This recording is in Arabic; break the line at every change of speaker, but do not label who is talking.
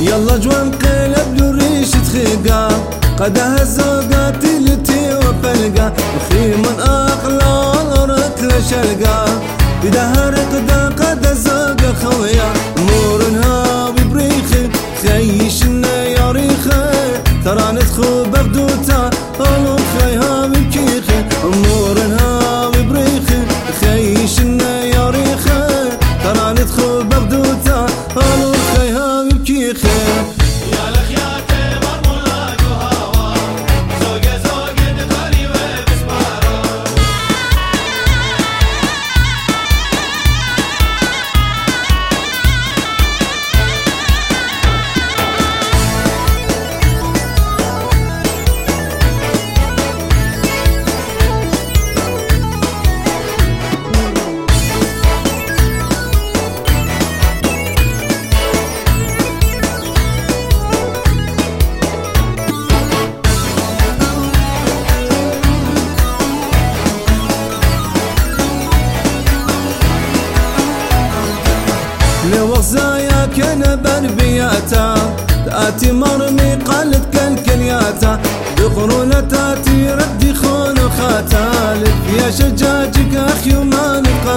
يلا جوان قلب له ريش تخيقا قدها الزوقات التي وفلقا وخي من أقلال ركل شلقا بدها رقدا قد الزوق خويا مورنها ببريخي خيشنا يا ريخي ترى ندخل بغدوتا هلو خيها بكيخي مورنها ببريخي خيشنا يا ريخي ترى ندخل بغدوتا هلو خيها بكيخي لوغزايا كان بربياتا تأتي مرمي قالت كالكلياتا بقرونة تاتي ردي خون خاتا لف يا شجاجك أخي وما نبقى